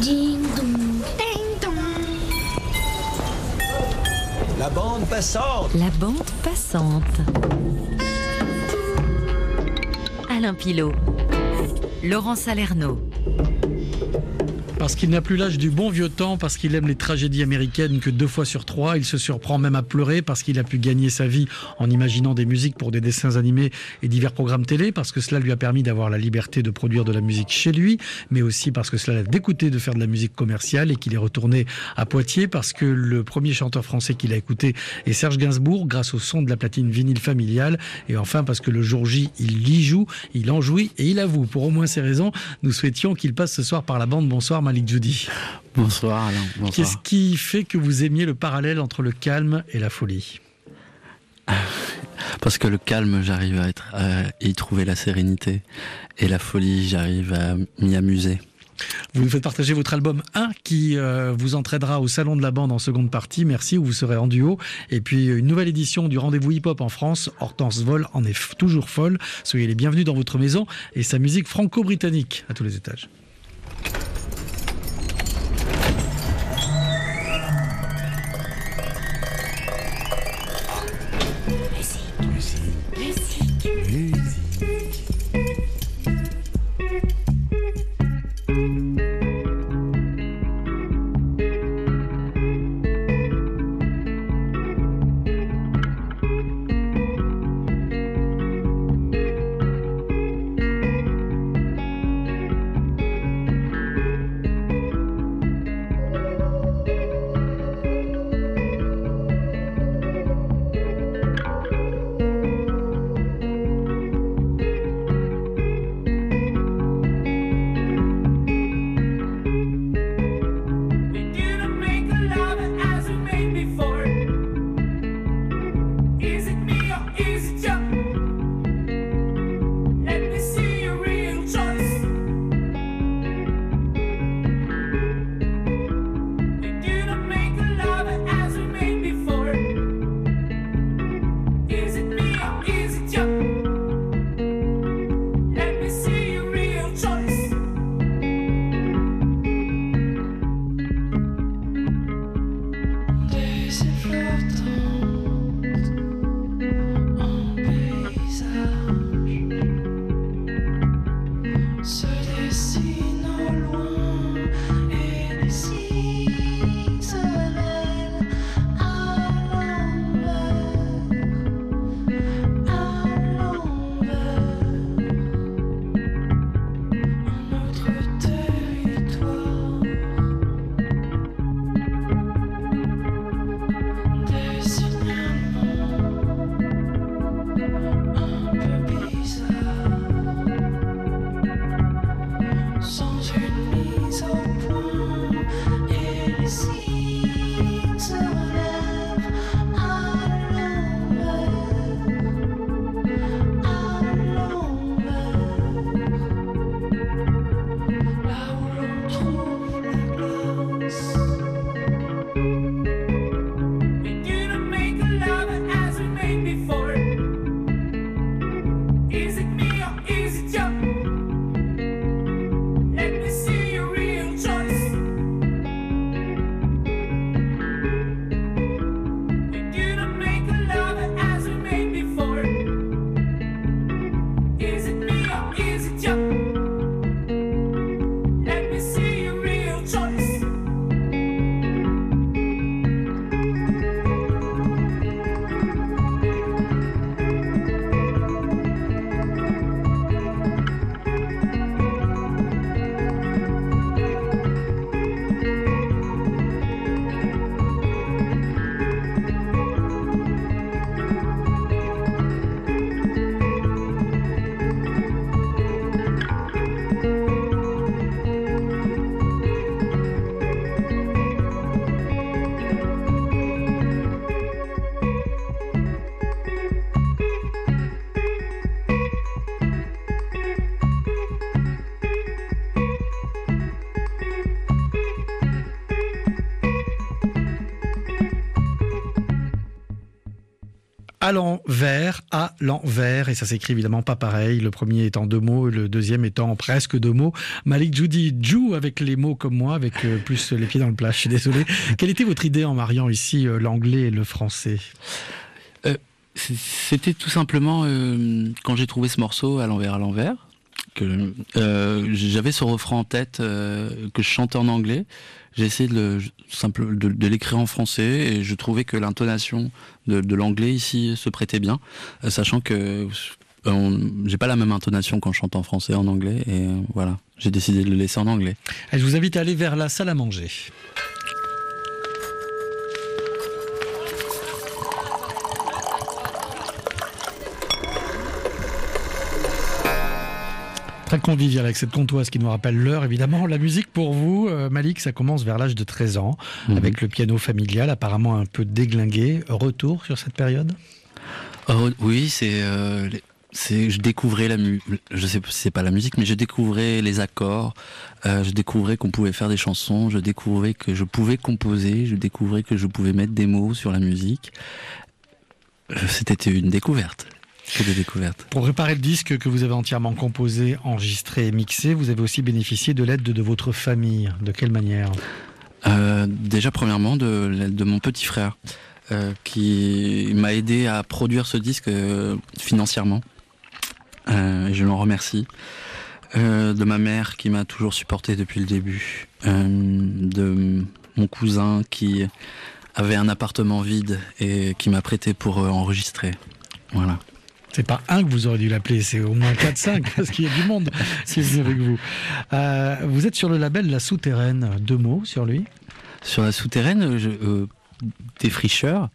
Ding dong, ding dong. La bande passante. La bande passante. Alain Pilot. Laurent Salerno. Parce qu'il n'a plus l'âge du bon vieux temps, parce qu'il aime les tragédies américaines que 2 fois sur 3, il se surprend même à pleurer, parce qu'il a pu gagner sa vie en imaginant des musiques pour des dessins animés et divers programmes télé, parce que cela lui a permis d'avoir la liberté de produire de la musique chez lui, mais aussi parce que cela l'a dégoûté de faire de la musique commerciale et qu'il est retourné à Poitiers, parce que le premier chanteur français qu'il a écouté est Serge Gainsbourg, grâce au son de la platine vinyle familiale, et enfin parce que le jour J, il y joue, il en jouit et il avoue. Pour au moins ces raisons, nous souhaitions qu'il passe ce soir par la bande. Bonsoir Malik Djoudi. Bonsoir Alain. Bonsoir. Qu'est-ce qui fait que vous aimiez le parallèle entre le calme et la folie ? Parce que le calme, j'arrive à y trouver la sérénité, et la folie, j'arrive à m'y amuser. Vous nous faites partager votre album 1 qui vous entraînera au Salon de la Bande en seconde partie. Merci, où vous serez en duo. Et puis une nouvelle édition du Rendez-vous Hip-Hop en France. Hortense Vol en est toujours folle. Soyez les bienvenus dans votre maison et sa musique franco-britannique à tous les étages. À l'envers, et ça s'écrit évidemment pas pareil. Le premier est en 2 mots, le deuxième est en presque 2 mots. Malik Djoudi joue avec les mots comme moi, avec plus les pieds dans le plat, je suis désolé. Quelle était votre idée en mariant ici l'anglais et le français ? C'était tout simplement quand j'ai trouvé ce morceau à l'envers, que j'avais ce refrain en tête que je chantais en anglais. J'ai essayé de l'écrire en français et je trouvais que l'intonation de l'anglais ici se prêtait bien, sachant que j'ai pas la même intonation quand je chante en français et en anglais, et voilà, j'ai décidé de le laisser en anglais. Et je vous invite à aller vers la salle à manger. Très convivial avec cette comptoise qui nous rappelle l'heure, évidemment. La musique pour vous, Malik, ça commence vers l'âge de 13 ans, avec le piano familial, apparemment un peu déglingué. Retour sur cette période ? Oui, je découvrais je sais c'est pas la musique, mais je découvrais les accords, je découvrais qu'on pouvait faire des chansons, je découvrais que je pouvais composer, je découvrais que je pouvais mettre des mots sur la musique. C'était une découverte. Que des découvertes. Pour préparer le disque que vous avez entièrement composé, enregistré et mixé, vous avez aussi bénéficié de l'aide de votre famille. De quelle manière ? Déjà, premièrement, de l'aide de mon petit frère, qui m'a aidé à produire ce disque financièrement. Et je l'en remercie. De ma mère, qui m'a toujours supporté depuis le début. De mon cousin, qui avait un appartement vide et qui m'a prêté pour enregistrer. Voilà. C'est pas un que vous aurez dû l'appeler, c'est au moins 4-5, parce qu'il y a du monde qui est venu avec vous. Vous êtes sur le label La Souterraine. 2 mots sur lui ? Sur La Souterraine, défricheur,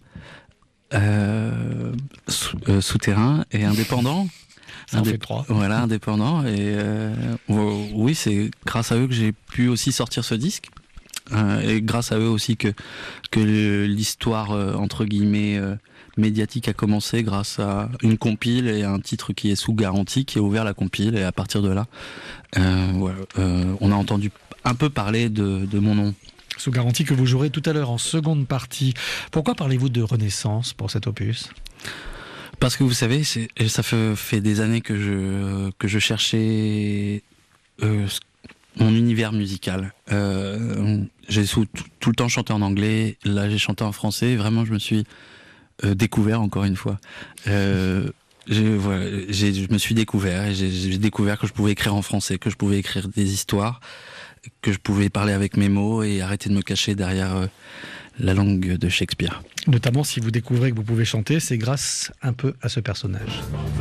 souterrain et indépendant. Ça en fait 3. Voilà, indépendant. Et oui, c'est grâce à eux que j'ai pu aussi sortir ce disque. Et grâce à eux aussi que l'histoire, entre guillemets, médiatique a commencé grâce à une compile et un titre qui est sous garantie, qui a ouvert la compile, et à partir de là, on a entendu un peu parler de mon nom. Sous garantie, que vous jouerez tout à l'heure en seconde partie. Pourquoi parlez-vous de renaissance pour cet opus ? Parce que vous savez, ça fait des années que je cherchais mon univers musical. J'ai tout le temps chanté en anglais, là j'ai chanté en français, vraiment je me suis découvert encore une fois. Je me suis découvert et j'ai découvert que je pouvais écrire en français, que je pouvais écrire des histoires, que je pouvais parler avec mes mots et arrêter de me cacher derrière la langue de Shakespeare. Notamment si vous découvrez que vous pouvez chanter, c'est grâce un peu à ce personnage.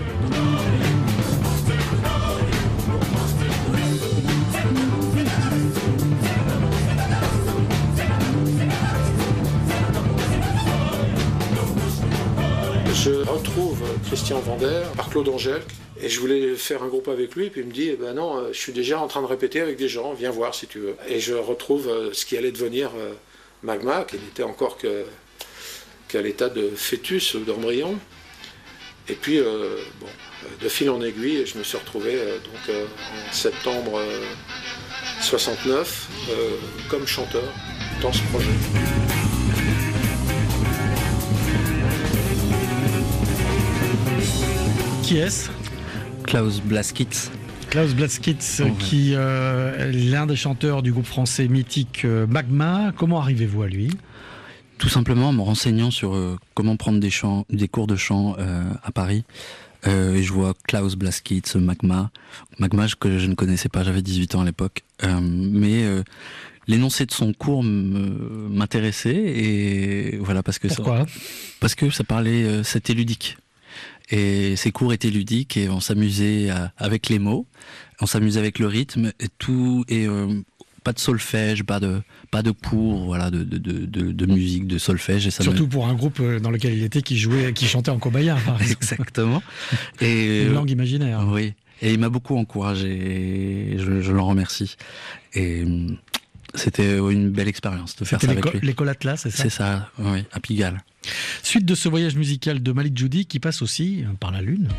Je retrouve Christian Vander par Claude Angèle et je voulais faire un groupe avec lui, et puis il me dit non, je suis déjà en train de répéter avec des gens, viens voir si tu veux. Et je retrouve ce qui allait devenir Magma, qui n'était encore qu'à l'état de fœtus ou d'embryon. Et puis de fil en aiguille, je me suis retrouvé en septembre 69 comme chanteur dans ce projet. Qui est-ce ? Klaus Blaskitz. Klaus Blaskitz, qui est l'un des chanteurs du groupe français mythique Magma. Comment arrivez-vous à lui ? Tout simplement en me renseignant sur comment prendre des cours de chant à Paris. Et je vois Klaus Blaskitz, Magma que je ne connaissais pas, j'avais 18 ans à l'époque. Mais l'énoncé de son cours m'intéressait, et voilà. Pourquoi ? Parce que ça parlait, c'était ludique. Et ces cours étaient ludiques et on s'amusait avec les mots, on s'amusait avec le rythme et tout, et pas de solfège, pas de cours, voilà, de musique, de solfège. Et ça surtout pour un groupe dans lequel il était qui chantait en cobayen, par exemple. Exactement. Et une langue imaginaire. Oui. Et il m'a beaucoup encouragé, et je l'en remercie. Et c'était une belle expérience de faire ça avec lui. L'école Atlas, c'est ça ? C'est ça, oui, à Pigalle. Suite de ce voyage musical de Malik Djoudi qui passe aussi par la Lune.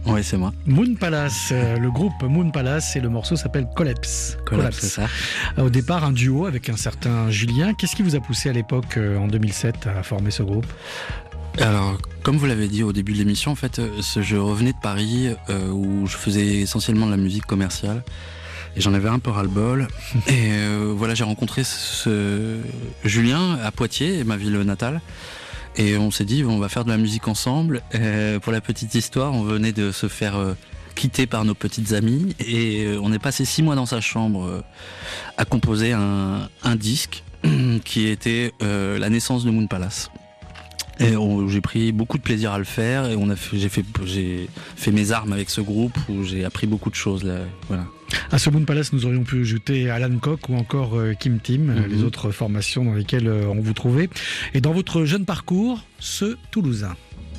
Oui, c'est moi. Moon Palace, le groupe Moon Palace, et le morceau s'appelle Collapse. Collapse, c'est ça. Au départ, un duo avec un certain Julien. Qu'est-ce qui vous a poussé à l'époque, en 2007, à former ce groupe ? Alors, comme vous l'avez dit au début de l'émission, en fait, je revenais de Paris où je faisais essentiellement de la musique commerciale. Et j'en avais un peu ras-le-bol. Et voilà, j'ai rencontré ce Julien à Poitiers, ma ville natale. Et on s'est dit, on va faire de la musique ensemble. Pour la petite histoire, on venait de se faire quitter par nos petites amies. Et on est passé 6 mois dans sa chambre à composer un disque qui était la naissance de Moon Palace. Et j'ai pris beaucoup de plaisir à le faire. Et j'ai fait mes armes avec ce groupe où j'ai appris beaucoup de choses. Là, voilà. À ce Moon Palace, nous aurions pu ajouter Alan Koch ou encore Kim Tim, les autres formations dans lesquelles on vous trouvait. Et dans votre jeune parcours, ce Toulousain.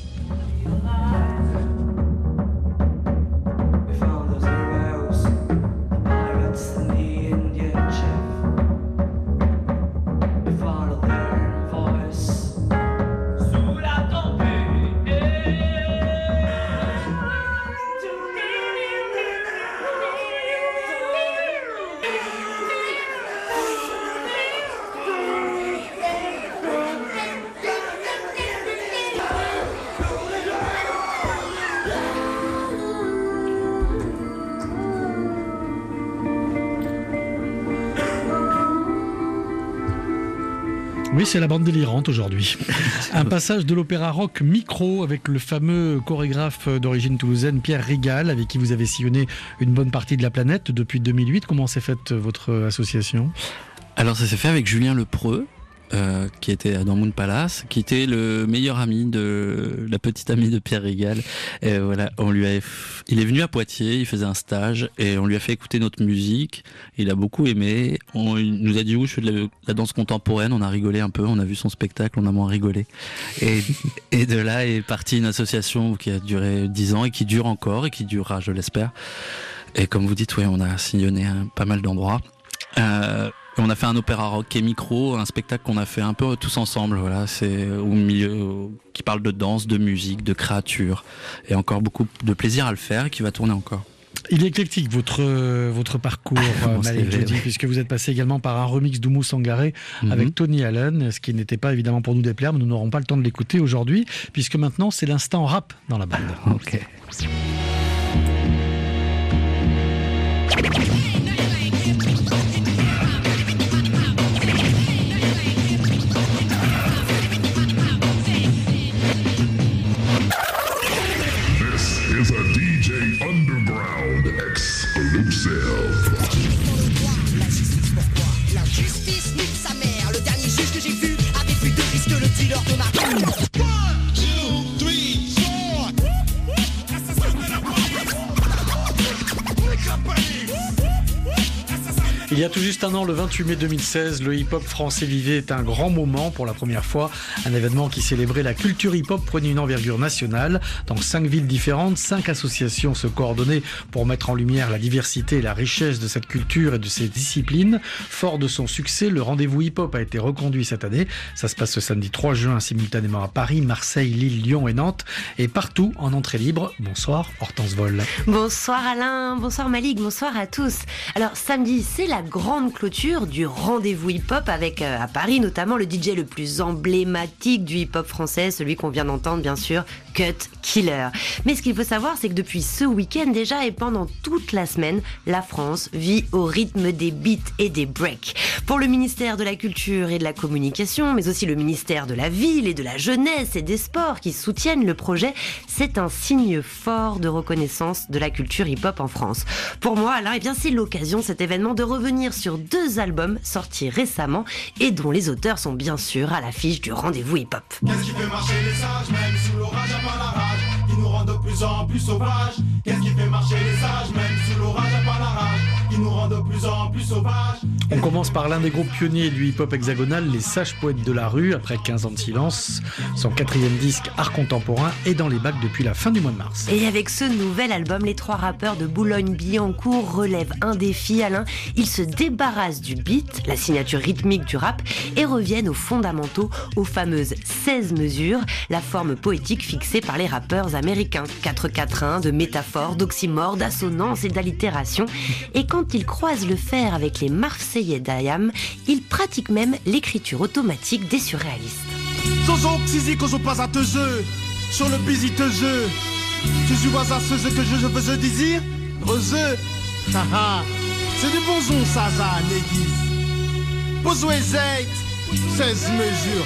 Oui, c'est la bande délirante aujourd'hui. Un passage de l'opéra rock Micro avec le fameux chorégraphe d'origine toulousaine Pierre Rigal, avec qui vous avez sillonné une bonne partie de la planète depuis 2008. Comment s'est faite votre association ? Alors ça s'est fait avec Julien Lepreux, qui était dans Moon Palace, qui était le meilleur ami de la petite amie de Pierre Rigal. Et voilà, il est venu à Poitiers, il faisait un stage et on lui a fait écouter notre musique. Il a beaucoup aimé. Il nous a dit je fais de la danse contemporaine. On a rigolé un peu, on a vu son spectacle, on a moins rigolé. Et de là est partie une association qui a duré 10 ans et qui dure encore et qui durera, je l'espère. Et comme vous dites, on a sillonné pas mal d'endroits. On a fait un opéra rock et Micro, un spectacle qu'on a fait un peu tous ensemble. Voilà, c'est au milieu qui parle de danse, de musique, de créature, et encore beaucoup de plaisir à le faire et qui va tourner encore. Il est éclectique votre parcours, Malik Jody, puisque vous êtes passé également par un remix d'Oumou Sangaré avec Tony Allen, ce qui n'était pas évidemment pour nous déplaire, mais nous n'aurons pas le temps de l'écouter aujourd'hui, puisque maintenant c'est l'instant rap dans la bande. Ok. Is a DJ Underground exclusive. La justice nique sa mère. Le dernier juge que j'ai vu avait plus de risque que le dealer de ma 1, 2, 3, 4. Il y a tout juste un an, le 28 mai 2016, le hip-hop français vivait un grand moment pour la première fois. Un événement qui célébrait la culture hip-hop prenait une envergure nationale. Dans 5 villes différentes, 5 associations se coordonnaient pour mettre en lumière la diversité et la richesse de cette culture et de ses disciplines. Fort de son succès, le rendez-vous hip-hop a été reconduit cette année. Ça se passe ce samedi 3 juin simultanément à Paris, Marseille, Lille, Lyon et Nantes. Et partout en entrée libre. Bonsoir Hortense Vol. Bonsoir Alain, bonsoir Malik, bonsoir à tous. Alors samedi, c'est la grande clôture du rendez-vous hip-hop avec à Paris notamment le DJ le plus emblématique du hip-hop français, celui qu'on vient d'entendre bien sûr, Cut Killer. Mais ce qu'il faut savoir, c'est que depuis ce week-end déjà et pendant toute la semaine, la France vit au rythme des beats et des breaks. Pour le ministère de la Culture et de la Communication, mais aussi le ministère de la Ville et de la Jeunesse et des Sports qui soutiennent le projet, c'est un signe fort de reconnaissance de la culture hip-hop en France. Pour moi, Alain, eh bien, c'est l'occasion, cet événement, de revenir sur 2 albums sortis récemment et dont les auteurs sont bien sûr à l'affiche du rendez-vous hip-hop. Qu'est-ce qui fait marcher les sages, même sous l'orage, à part la rage, qui nous rend de plus en plus sauvages. Qu'est-ce qui fait marcher les sages, même sous l'orage, à part la rage, qui nous rend de plus en plus sauvages. On commence par l'un des groupes pionniers du hip-hop hexagonal, les Sages Poètes de la Rue, après 15 ans de silence. Son 4e disque, Art Contemporain, est dans les bacs depuis la fin du mois de mars. Et avec ce nouvel album, les 3 rappeurs de Boulogne-Billancourt relèvent un défi, Alain. Ils se débarrassent du beat, la signature rythmique du rap, et reviennent aux fondamentaux, aux fameuses 16 mesures, la forme poétique fixée par les rappeurs américains. 4 quatrains de métaphores, d'oxymores, d'assonances et d'allitérations. Et quand ils croisent le fer avec les Marseillais d'Ayam, ils pratiquent même l'écriture automatique des surréalistes. Zozo, Xizi, Kozo, Paza, Teze, sur le busy Teze. Tu suis Waza, ce que je veux dire, Reze, haha, c'est du bon son, ça, n'aiguise. Bozo et Zayt, 16 mesures.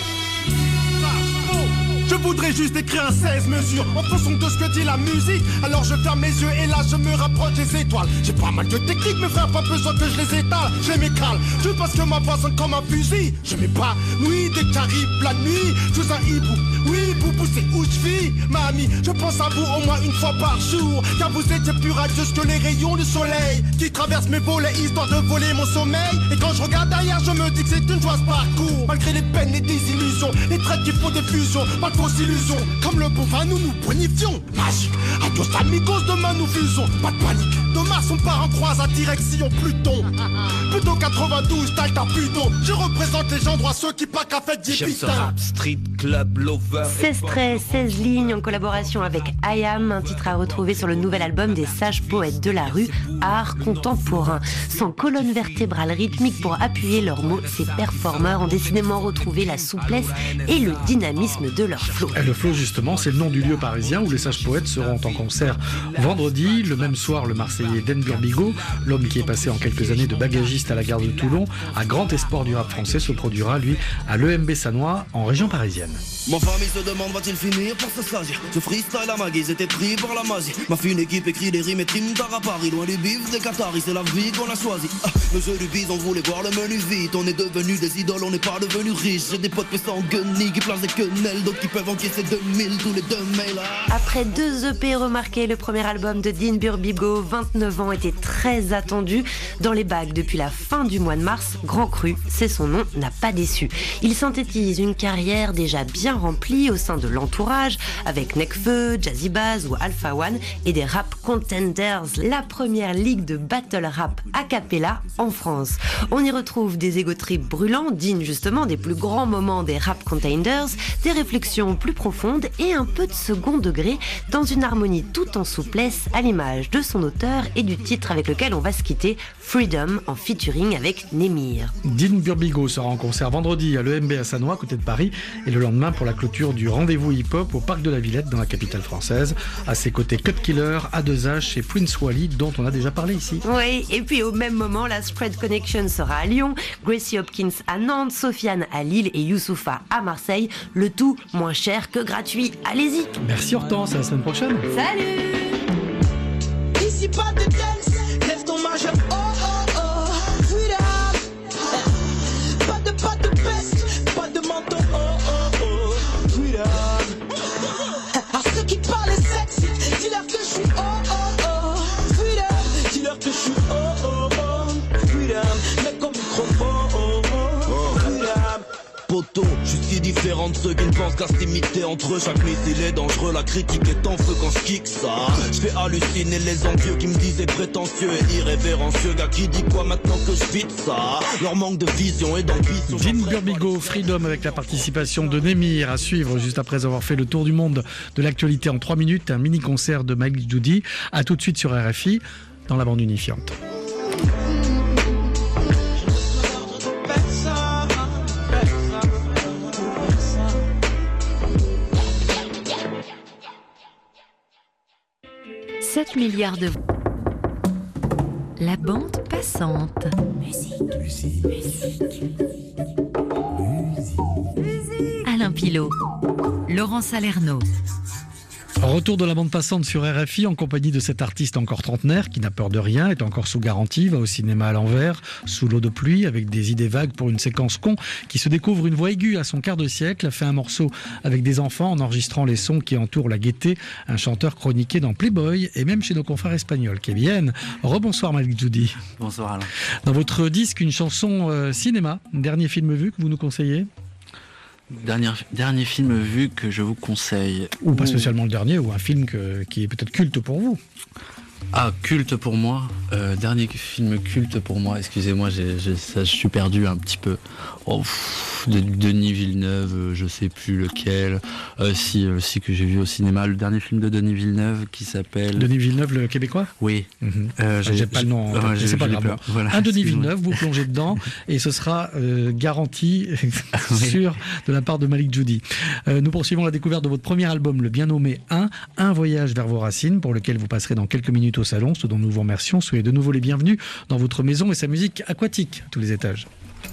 Je voudrais juste écrire un 16 mesures en fonction de ce que dit la musique. Alors je ferme mes yeux et là je me rapproche des étoiles. J'ai pas mal de techniques, mes frères, pas besoin que je les étale. Je les m'écale, juste parce que ma voix sonne comme un fusil. Je m'épanouis dès qu'arrive la nuit. Je suis un hibou, oui, boubou, c'est où je vis. Mamie, je pense à vous au moins une fois par jour. Car vous étiez plus radieuse que les rayons du soleil qui traversent mes volets histoire de voler mon sommeil. Et quand je regarde derrière, je me dis que c'est une joie ce parcours. Malgré les peines, les désillusions, les traits qui font des fusions. Illusions, comme le bon vin, nous bonifions. Magique, adios amigos, demain nous fusons. Pas de panique, de Mars on part en croise à direction Pluton. Pluton 92, Talta Pluton. Je représente les gens droits, ceux qui pas qu'à fête des putains. Street Club Lover. 16 traits, 16 lignes en collaboration avec Ayam, un titre à retrouver sur le nouvel album des Sages Poètes de la Rue, Art Contemporain. Sans colonne vertébrale rythmique pour appuyer leurs mots, ces performeurs ont décidément retrouvé la souplesse et le dynamisme de leur flow. Le flow, justement, c'est le nom du lieu parisien où les Sages Poètes seront en concert vendredi. Le même soir, le Marseillais Den Burbigo, l'homme qui est passé en quelques années de bagagiste à la gare de Toulon, à grand espoir du rap français, se produira, lui, à l'EMB Sannois, en région parisienne. Ma famille se demande va-t-il finir par se saisir. Je freestyle à ma guise, était pris par la magie. Ma fine équipe écrit des rimes et trime tard à Paris. Loin du bif des Qataris, c'est la vie qu'on a choisi. Le jeu du bise, on voulait voir le menu vite. On est devenus des idoles, on n'est pas devenus riches. J'ai des potes sans guenilles qui placent des quenelles, d'autres qui peuvent encaisser 2000 tous les 2 mails. Après 2 EP remarqués, le premier album de Dean Burbigo, 29 ans, était très attendu. Dans les bacs depuis la fin du mois de mars, Grand Cru, c'est son nom, n'a pas déçu. Il synthétise une carrière déjà bien remplie au sein de l'entourage, avec Nekfeu, Jazzy Bass ou Alpha One et des Rap Contenders, la première ligue de battle rap a cappella en France. On y retrouve des ego trips brûlants, dignes justement des plus grands moments des Rap Contenders, des réflexions plus profondes et un peu de second degré dans une harmonie tout en souplesse à l'image de son auteur et du titre avec lequel on va se quitter, Freedom, en featuring avec Némir. Dean Burbigo sera en concert vendredi à l'EMB à Sannois, à côté de Paris, et le lendemain pour la clôture du rendez-vous hip-hop au Parc de la Villette dans la capitale française. À ses côtés, Cut Killer, A2H et Prince Wally, dont on a déjà parlé ici. Oui, et puis au même moment, la Spread Connection sera à Lyon, Gracie Hopkins à Nantes, Sofiane à Lille et Youssoupha à Marseille. Le tout moins cher que gratuit. Allez-y. Merci Hortense, à la semaine prochaine. Salut. Ici pas de dance, lève ton majeur, oh oh oh, freedom. Pas de peste, pas de manteau, oh oh oh, freedom. À ceux qui parlent sexe, dis-leur que je suis oh oh oh, freedom. Dis-leur que je suis oh oh oh, freedom. Mec comme microphone, oh oh, freedom. Poto, je suis si différent de ceux qui ne pensent qu'à s'imiter entre eux. Chaque missile est dangereux, la critique est en feu quand je kick ça. Je fais halluciner les envieux qui me disaient prétentieux et irrévérencieux. Gars qui dit quoi maintenant que je vide ça. Leur manque de vision et d'ambition. Dean Burbigo, Freedom avec la participation de Némir à suivre juste après avoir fait le tour du monde de l'actualité en 3 minutes. Un mini-concert de Mike Judy. A tout de suite sur RFI dans la bande unifiante. « 7 milliards de... La bande passante. Musique. Alain Pilot, Laurent Salerno. Retour de la bande passante sur RFI en compagnie de cet artiste encore trentenaire qui n'a peur de rien, est encore sous garantie, va au cinéma à l'envers, sous l'eau de pluie, avec des idées vagues pour une séquence con, qui se découvre une voix aiguë à son quart de siècle, a fait un morceau avec des enfants en enregistrant les sons qui entourent la gaieté, un chanteur chroniqué dans Playboy et même chez nos confrères espagnols. Kevin, rebonsoir Malik Djoudi. Bonsoir Alain. Dans votre disque, une chanson cinéma, dernier film vu que vous nous conseillez? Dernier film vu que je vous conseille. Ou pas spécialement le dernier, ou un film qui est peut-être culte pour vous. Ah, culte pour moi. Dernier film culte pour moi. Excusez-moi, je suis perdu un petit peu. Denis Villeneuve, je sais plus lequel. Si que j'ai vu au cinéma, le dernier film de Denis Villeneuve qui s'appelle. Denis Villeneuve, le Québécois. Oui. J'ai pas le nom. C'est pas grave. Voilà, un Denis Villeneuve, vous plongez dedans et ce sera garanti sûr de la part de Malik Djoudi. Nous poursuivons la découverte de votre premier album, le bien nommé Un voyage vers vos racines, pour lequel vous passerez dans quelques minutes au salon, ce dont nous vous remercions. Soyez de nouveau les bienvenus dans votre maison et sa musique aquatique à tous les étages.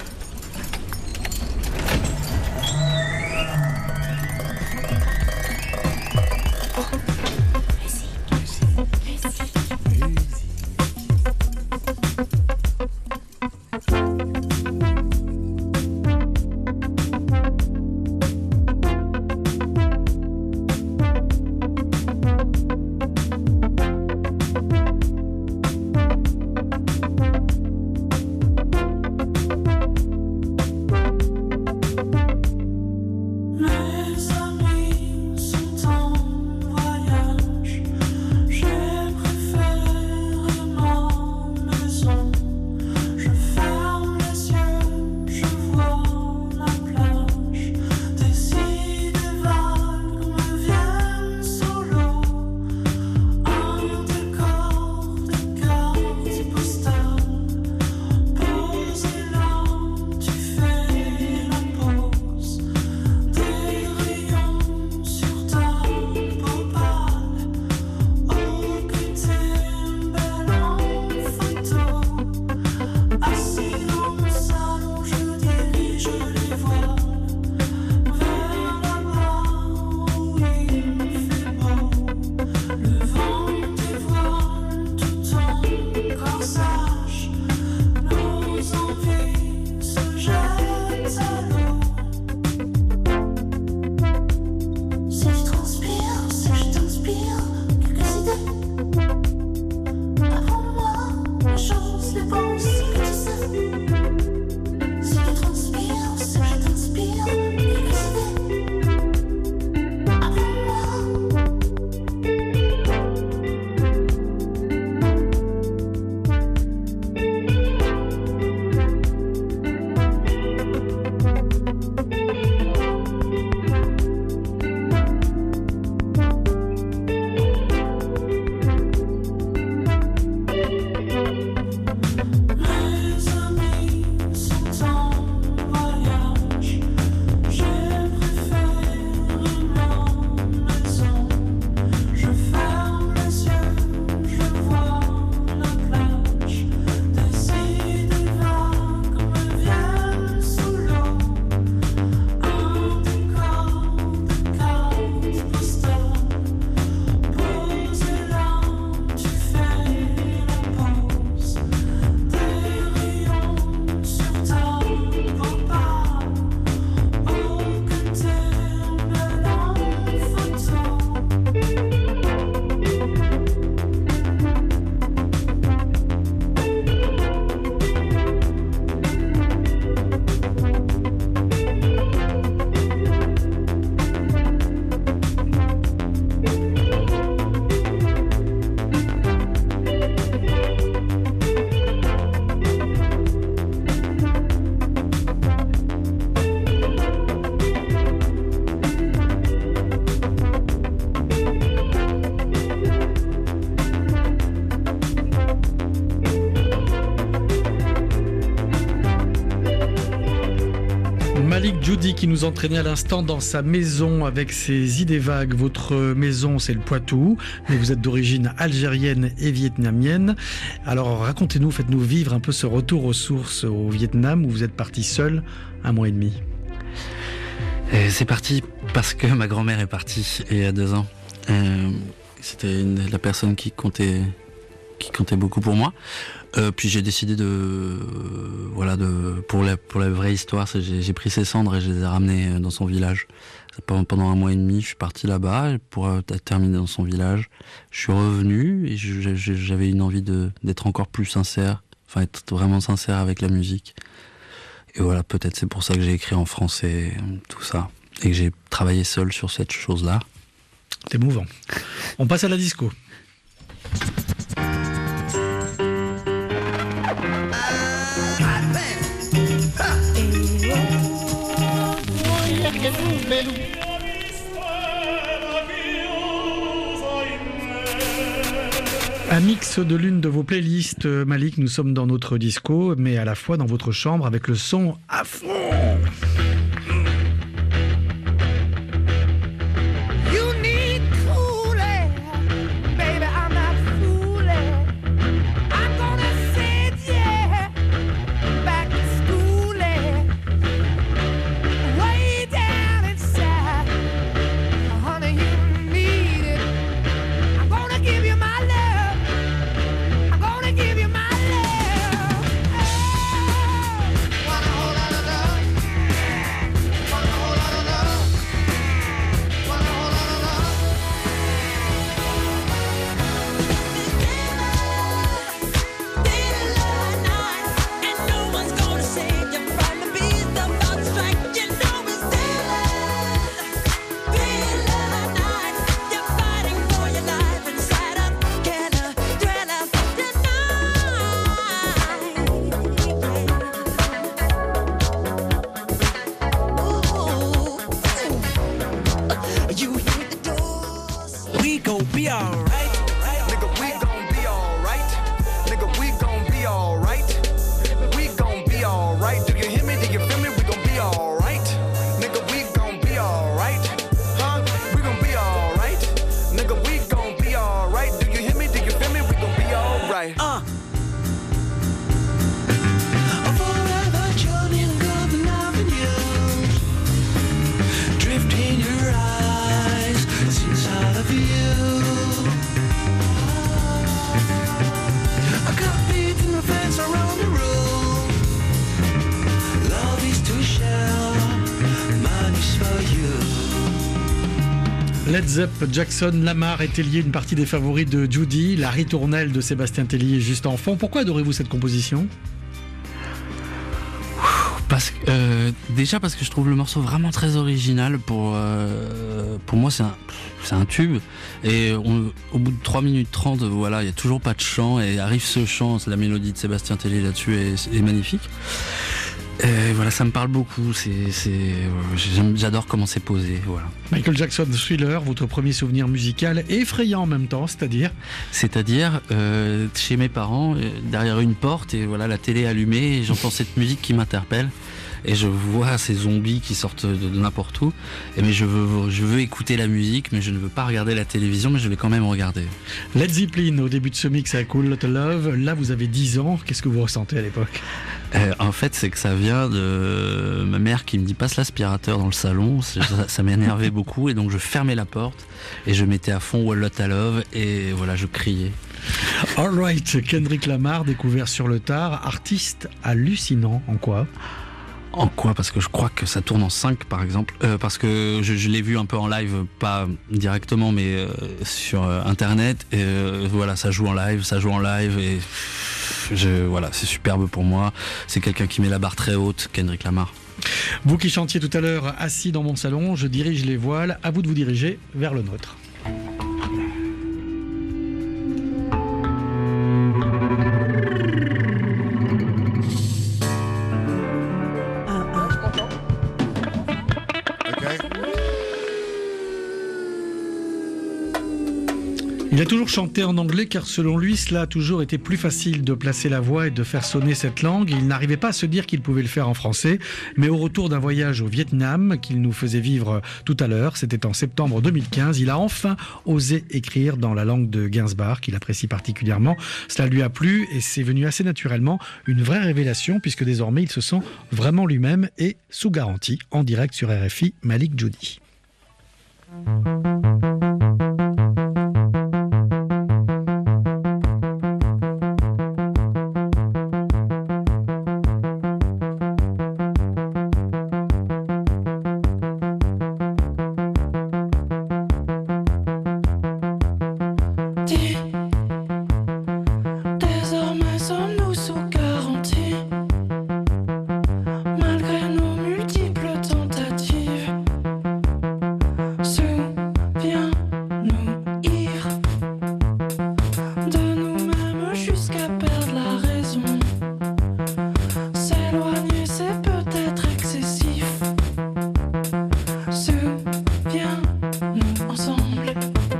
Malik Djoudi qui nous entraînait à l'instant dans sa maison avec ses idées vagues. Votre maison, c'est le Poitou, mais vous êtes d'origine algérienne et vietnamienne. Alors racontez-nous, faites-nous vivre un peu ce retour aux sources au Vietnam où vous êtes parti seul 1 mois et demi. C'est parti parce que ma grand-mère est partie il y a 2 ans. C'était la personne qui comptait beaucoup pour moi. Puis j'ai décidé pour la vraie histoire, j'ai pris ses cendres et je les ai ramenées dans son village. Pendant 1 mois et demi, je suis parti là-bas pour terminer dans son village. Je suis revenu et j'avais une envie d'être encore plus sincère, enfin être vraiment sincère avec la musique. Et voilà, peut-être c'est pour ça que j'ai écrit en français tout ça et que j'ai travaillé seul sur cette chose-là. C'est émouvant. On passe à la disco. Un mix de l'une de vos playlists, Malik, nous sommes dans notre disco, mais à la fois dans votre chambre avec le son à fond. Led Zepp, Jackson, Lamar et Tellier, une partie des favoris de Judy, la ritournelle de Sébastien Tellier juste en fond. Pourquoi adorez-vous cette composition ? Déjà parce que je trouve le morceau vraiment très original. Pour moi, c'est un tube. Et au bout de 3 minutes 30, voilà, il n'y a toujours pas de chant. Et arrive ce chant, la mélodie de Sébastien Tellier là-dessus est magnifique. Et voilà, ça me parle beaucoup. J'adore comment c'est posé. Voilà. Michael Jackson, Thriller, votre premier souvenir musical effrayant en même temps, c'est-à-dire chez mes parents, derrière une porte, et voilà, la télé allumée, et j'entends cette musique qui m'interpelle. Et je vois ces zombies qui sortent de n'importe où. Mais je veux écouter la musique, mais je ne veux pas regarder la télévision, mais je vais quand même regarder. Led Zeppelin, au début de ce mix, à Cool Lotta Love. Là, vous avez 10 ans. Qu'est-ce que vous ressentez à l'époque ? En fait, c'est que ça vient de ma mère qui me dit passe l'aspirateur dans le salon. Ça m'énervait beaucoup, et donc je fermais la porte et je mettais à fond Wall Lotta Love, et voilà, je criais. All right, Kendrick Lamar, découvert sur le tard, artiste hallucinant. En quoi ? Parce que je crois que ça tourne en 5 par exemple, parce que je l'ai vu un peu en live, pas directement mais sur internet, et voilà, ça joue en live et voilà, c'est superbe pour moi. C'est quelqu'un qui met la barre très haute, Kendrick Lamar. Vous qui chantiez tout à l'heure, assis dans mon salon, je dirige les voiles, à vous de vous diriger vers le nôtre. Il a toujours chanté en anglais car selon lui, cela a toujours été plus facile de placer la voix et de faire sonner cette langue. Il n'arrivait pas à se dire qu'il pouvait le faire en français, mais au retour d'un voyage au Vietnam qu'il nous faisait vivre tout à l'heure, c'était en septembre 2015, il a enfin osé écrire dans la langue de Gainsbourg qu'il apprécie particulièrement. Cela lui a plu et c'est venu assez naturellement, une vraie révélation puisque désormais il se sent vraiment lui-même et sous garantie en direct sur RFI, Malik Judy. jusqu'à perdre la raison. S'éloigner, c'est peut-être excessif. Souviens-nous ensemble.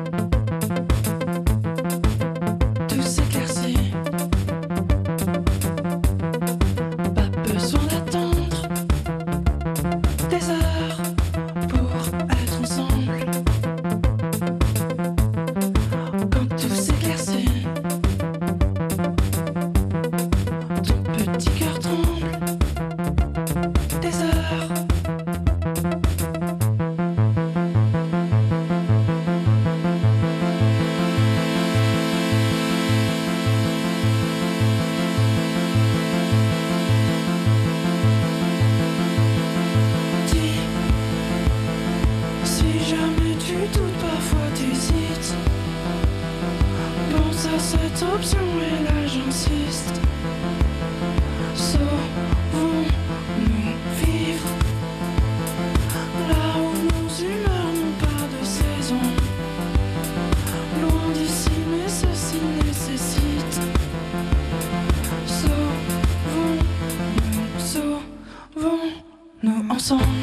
Tout s'éclaircit. Pas besoin d'attendre des heures pour être ensemble. Quand tout s'éclaircit, ton petit cœur tremble. Des heures. Dis, si jamais tu doutes, parfois t'hésites, pense à cette option et là j'insiste. Sauvons-nous vivre là où nos humeurs n'ont pas de saison. Loin d'ici, mais ceci nécessite. Sauvons-nous ensemble.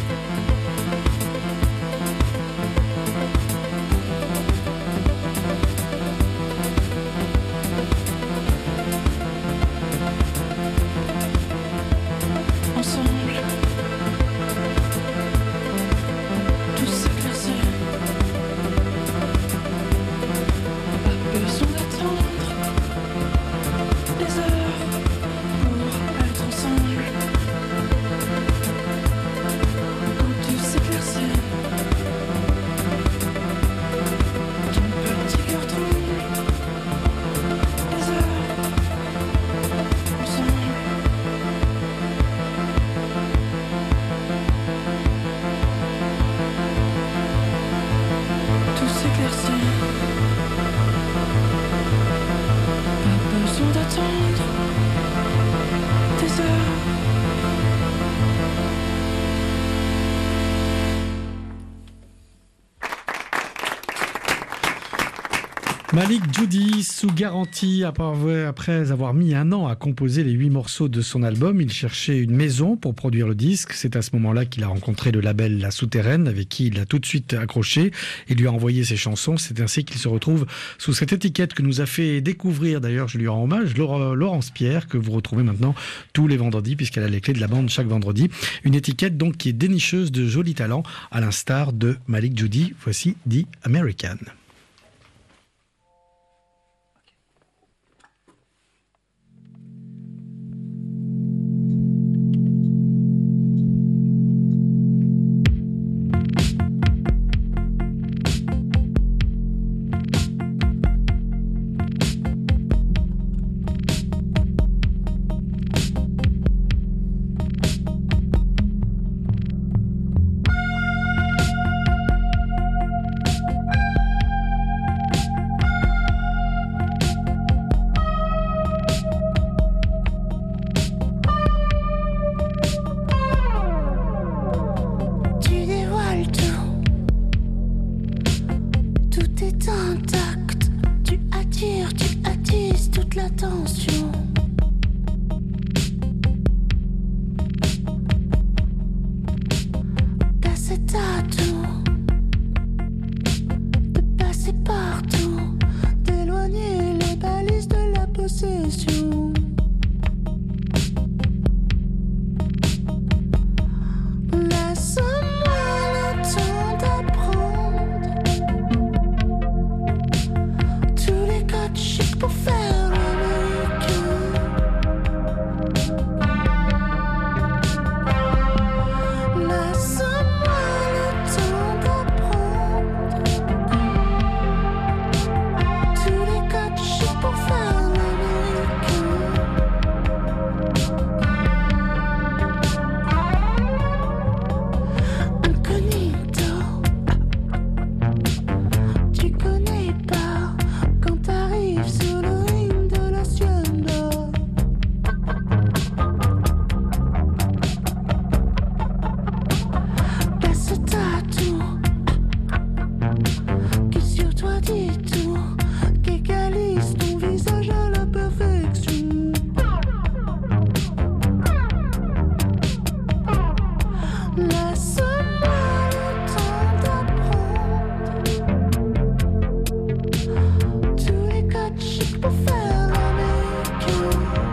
Ensemble, tout s'éclaircit. Pas besoin d'attendre des heures pour être ensemble. Quand tout s'éclaircit, ton petit cœur tremble. Des heures ensemble. Tout s'éclaircit. Pas besoin d'attendre des heures. Malik Judy, sous garantie, après avoir mis 1 an à composer les 8 morceaux de son album, il cherchait une maison pour produire le disque. C'est à ce moment-là qu'il a rencontré le label La Souterraine, avec qui il a tout de suite accroché et lui a envoyé ses chansons. C'est ainsi qu'il se retrouve sous cette étiquette que nous a fait découvrir, d'ailleurs je lui rends hommage, Laurence Pierre, que vous retrouvez maintenant tous les vendredis, puisqu'elle a les clés de la bande chaque vendredi. Une étiquette donc qui est dénicheuse de jolis talents, à l'instar de Malik Judy. Voici The American. Pour faire l'Amérique. faire l'américain.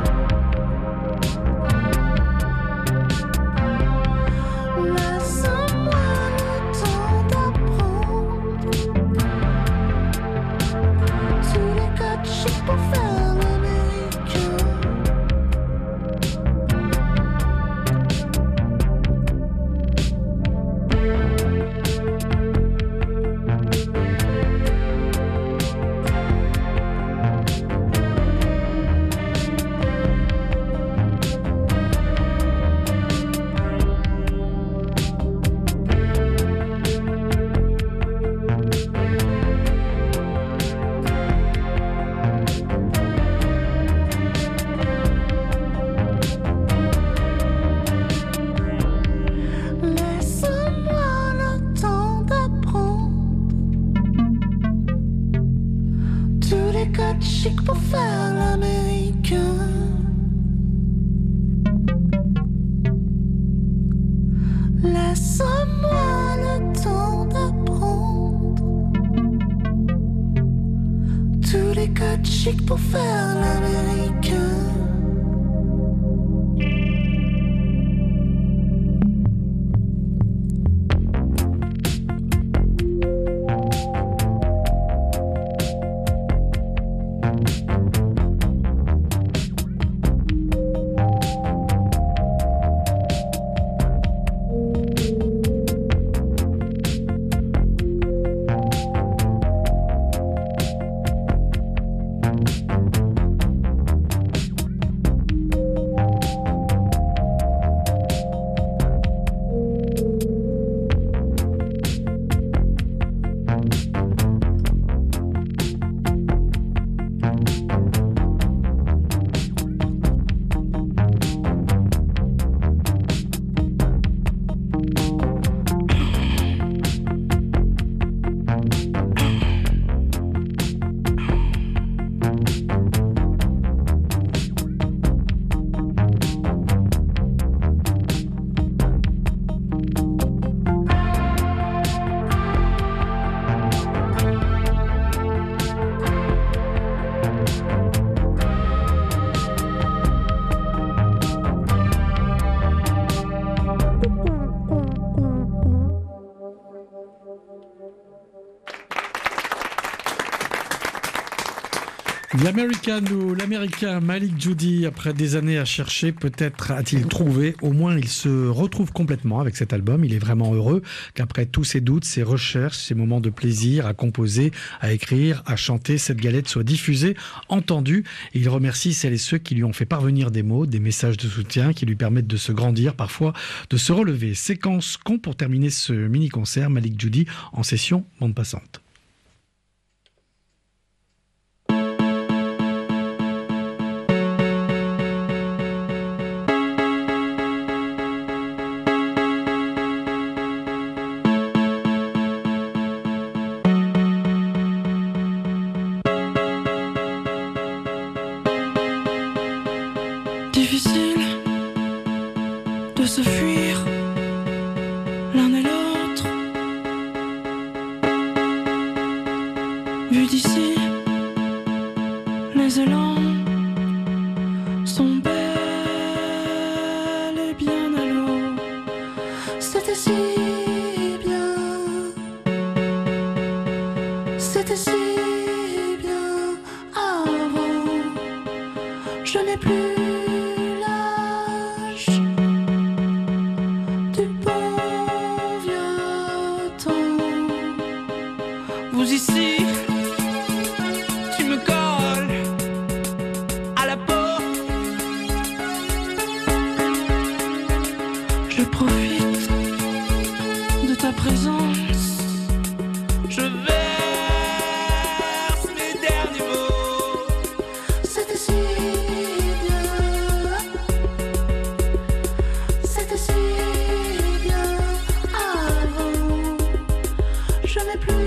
Laisse-moi le temps d'apprendre tous les codes chics pour faire l'américain. Laisse-moi le temps d'apprendre tous les codes chics pour faire l'américain. Laisse-moi le temps d'apprendre tous les codes chics pour faire l'américain. L'American ou l'Américain Malik Judy, après des années à chercher, peut-être a-t-il trouvé, au moins il se retrouve complètement avec cet album. Il est vraiment heureux qu'après tous ses doutes, ses recherches, ses moments de plaisir à composer, à écrire, à chanter, cette galette soit diffusée, entendue. Et il remercie celles et ceux qui lui ont fait parvenir des mots, des messages de soutien qui lui permettent de se grandir, parfois de se relever. Séquence con pour terminer ce mini-concert, Malik Judy en session bande passante. Difficile de se fuir l'un et l'autre. Vu d'ici, les élans sont bel et bien à l'eau. C'était si bien, c'était si bien avant. Je n'ai plus ici, tu me colles à la peau. Je profite de ta présence. Je verse mes derniers mots. C'était si bien, c'était si bien avant. Je n'ai plus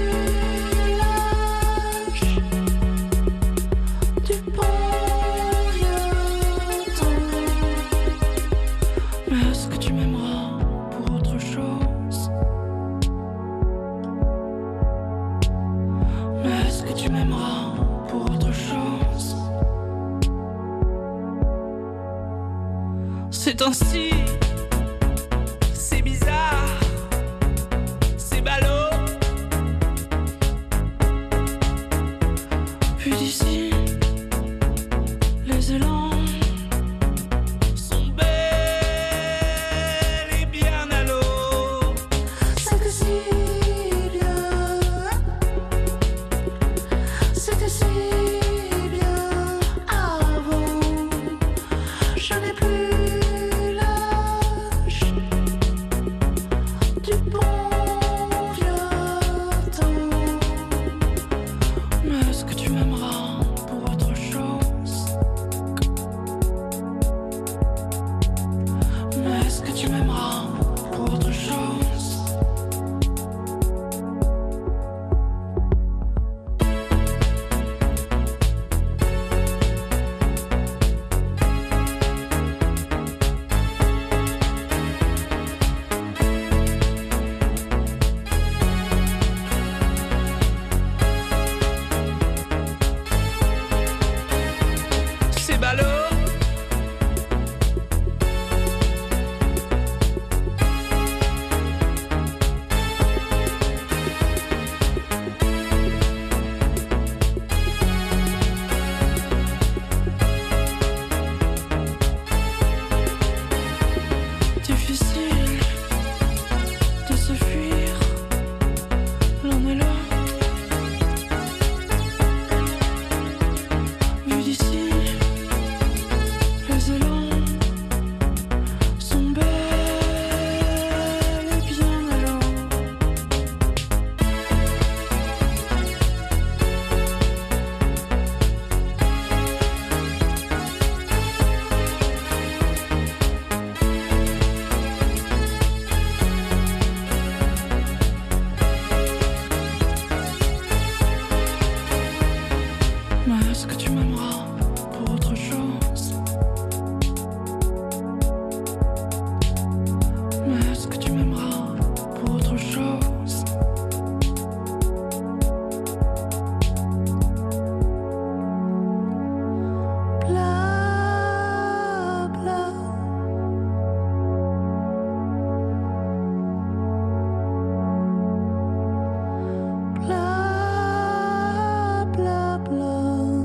tu m'aimeras pour autre chose. temps-ci, c'est bizarre, c'est ballot. Vu d'ici, les élans sont belles et bien à l'eau. C'était si bien, c'était si bien avant. Je n'ai plus l'âge du bon vieux temps. Mais est-ce que tu m'aimeras pour autre chose? Mais est-ce que tu m'aimeras pour autre chose? C'est ballot. Difficile de se fuir l'un et l'autre. Vu d'ici, les élans sont belles et bien à l'eau. Mais est-ce que tu m'aimeras pour autre chose? Mais est-ce que tu m'aimeras pour autre chose? Bla bla. Bla bla bla.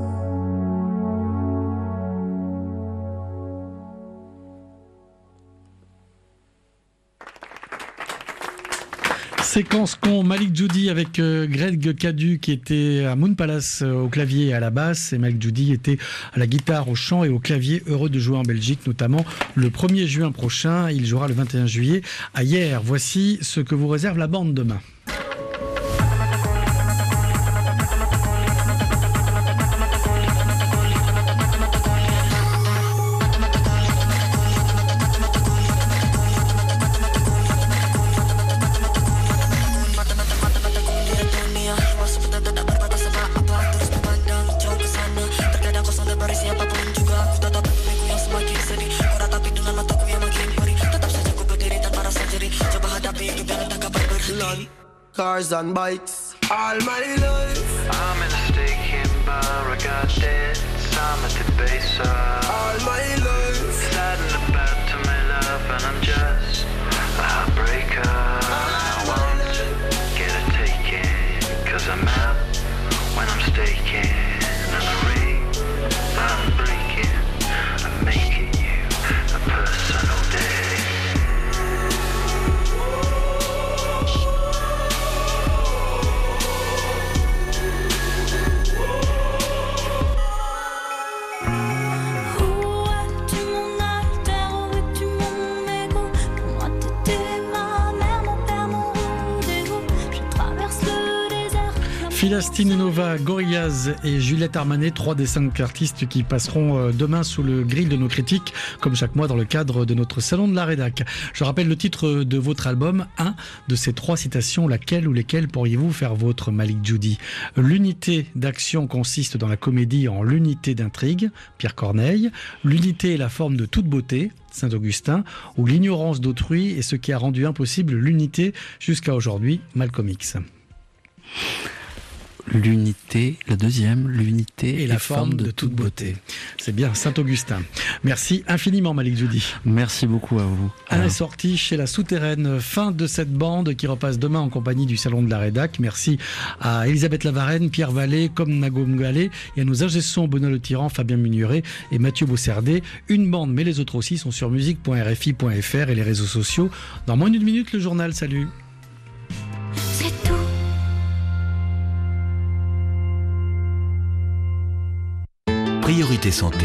Séquence con, Malik Djoudi avec Greg Cadu qui était à Moon Palace au clavier et à la basse, et Malik Djoudi était à la guitare, au chant et au clavier, heureux de jouer en Belgique, notamment le 1er juin prochain. Il jouera le 21 juillet à Hier. Voici ce que vous réserve la bande demain. Cars and bikes all my life. I'm in a stinking bar, I got dead, I'm at the base All my life. Sliding about to my love and I'm just a heartbreaker. I want to get it taken, cause I'm out when I'm staking. I'm a ring, I'm breaking, I'm making you a personal day. Philastine Nova, Gorillaz et Juliette Armanet, 3 des 5 artistes qui passeront demain sous le grill de nos critiques, comme chaque mois dans le cadre de notre salon de la rédac. Je rappelle le titre de votre album, un de ces 3 citations, laquelle ou lesquelles pourriez-vous faire vôtre, Malik Djoudi? L'unité d'action consiste dans la comédie en l'unité d'intrigue, Pierre Corneille. L'unité est la forme de toute beauté, Saint-Augustin, ou l'ignorance d'autrui est ce qui a rendu impossible l'unité jusqu'à aujourd'hui, Malcolm X. l'unité, la deuxième, l'unité et la forme de toute beauté. C'est bien, Saint-Augustin. Merci infiniment, Malik Djoudi. Merci beaucoup à vous. Un est sorti chez La Souterraine. Fin de cette bande qui repasse demain en compagnie du Salon de la Rédac. Merci à Elisabeth Lavarenne, Pierre Vallée, comme Nagom Gallet, et à nos ingé sons Benoît Le Tyran, Fabien Munuret et Mathieu Bosserdé. Une bande, mais les autres aussi, sont sur musique.rfi.fr et les réseaux sociaux. Dans moins d'une minute, le journal. Salut. C'est tout. Priorité santé.